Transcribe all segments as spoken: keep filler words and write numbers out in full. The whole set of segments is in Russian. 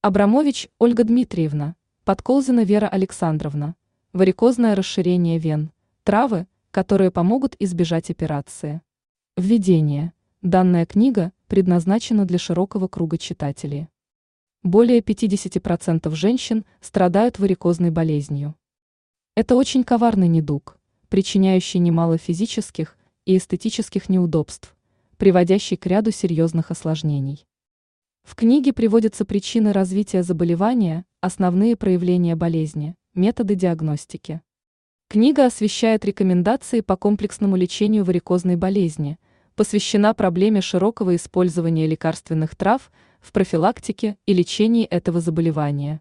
Абрамович Ольга Дмитриевна, Подколзина Вера Александровна. Варикозное расширение вен. Травы, которые помогут избежать операции. Введение. Данная книга предназначена для широкого круга читателей. Более пятьдесят процентов женщин страдают варикозной болезнью. Это очень коварный недуг, причиняющий немало физических и эстетических неудобств, приводящий к ряду серьезных осложнений. В книге приводятся причины развития заболевания, основные проявления болезни, методы диагностики. Книга освещает рекомендации по комплексному лечению варикозной болезни, посвящена проблеме широкого использования лекарственных трав в профилактике и лечении этого заболевания.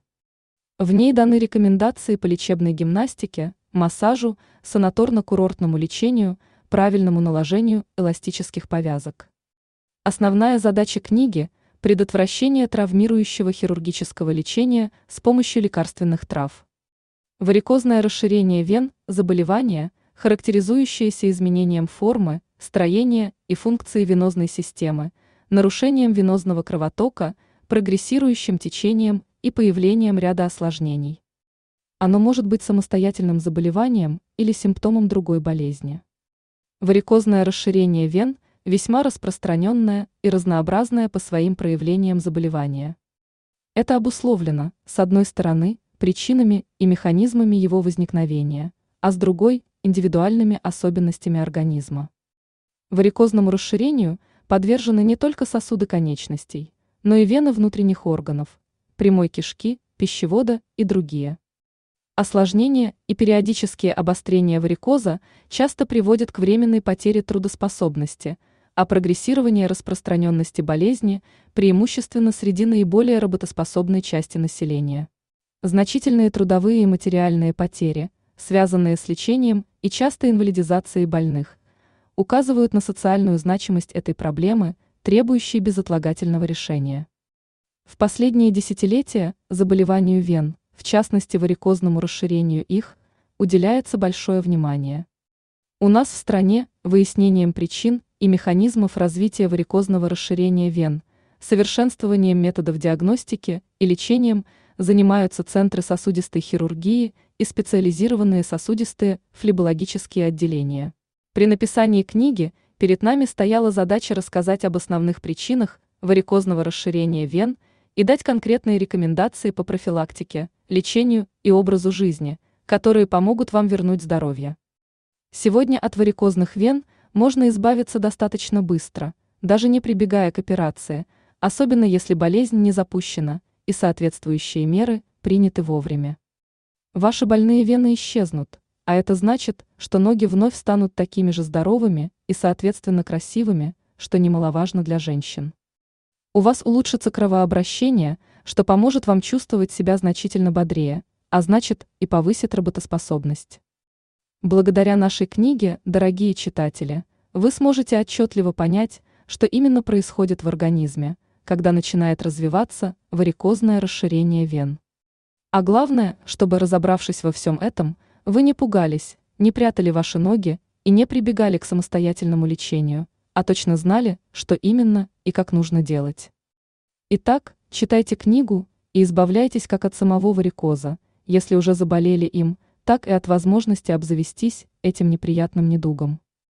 В ней даны рекомендации по лечебной гимнастике, массажу, санаторно-курортному лечению, правильному наложению эластических повязок. Основная задача книги – предотвращение травмирующего хирургического лечения с помощью лекарственных трав. Варикозное расширение вен – заболевание, характеризующееся изменением формы, строения и функции венозной системы, нарушением венозного кровотока, прогрессирующим течением и появлением ряда осложнений. Оно может быть самостоятельным заболеванием или симптомом другой болезни. Варикозное расширение вен – весьма распространенное и разнообразное по своим проявлениям заболевание. Это обусловлено, с одной стороны, причинами и механизмами его возникновения, а с другой – индивидуальными особенностями организма. Варикозному расширению подвержены не только сосуды конечностей, но и вены внутренних органов, прямой кишки, пищевода и другие. Осложнения и периодические обострения варикоза часто приводят к временной потере трудоспособности, а прогрессирование распространенности болезни преимущественно среди наиболее работоспособной части населения. Значительные трудовые и материальные потери, связанные с лечением и частой инвалидизацией больных, указывают на социальную значимость этой проблемы, требующей безотлагательного решения. В последние десятилетия заболеванию вен, в частности варикозному расширению их, уделяется большое внимание. У нас в стране выяснением причин и механизмов развития варикозного расширения вен, совершенствованием методов диагностики и лечением занимаются центры сосудистой хирургии и специализированные сосудистые флебологические отделения. При написании книги перед нами стояла задача рассказать об основных причинах варикозного расширения вен и дать конкретные рекомендации по профилактике, лечению и образу жизни, которые помогут вам вернуть здоровье. Сегодня от варикозных вен можно избавиться достаточно быстро, даже не прибегая к операции, особенно если болезнь не запущена и соответствующие меры приняты вовремя. Ваши больные вены исчезнут, а это значит, что ноги вновь станут такими же здоровыми и, соответственно, красивыми, что немаловажно для женщин. У вас улучшится кровообращение, что поможет вам чувствовать себя значительно бодрее, а значит и повысит работоспособность. Благодаря нашей книге, дорогие читатели, вы сможете отчетливо понять, что именно происходит в организме, когда начинает развиваться варикозное расширение вен. А главное, чтобы, разобравшись во всем этом, вы не пугались, не прятали ваши ноги и не прибегали к самостоятельному лечению, а точно знали, что именно и как нужно делать. Итак, читайте книгу и избавляйтесь как от самого варикоза, если уже заболели им, так и от возможности обзавестись этим неприятным недугом.